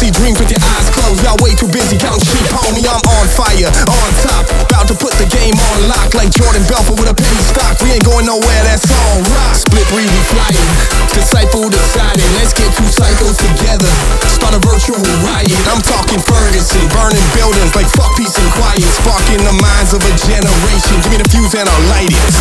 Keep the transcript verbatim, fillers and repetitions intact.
see dreams with your eyes closed. Y'all way too busy counting sheep, homie. I'm on fire, on top, about to put the game on lock like Jordan Belfort with a penny stock. We ain't going nowhere, that's all rock. Split breed, we flying. Disciple decided, let's get two psychos together. Start a virtual riot. I'm talking Ferguson, burning buildings like fuck peace and quiet. Sparking the minds of a generation. Give me the fuse and I'll light it.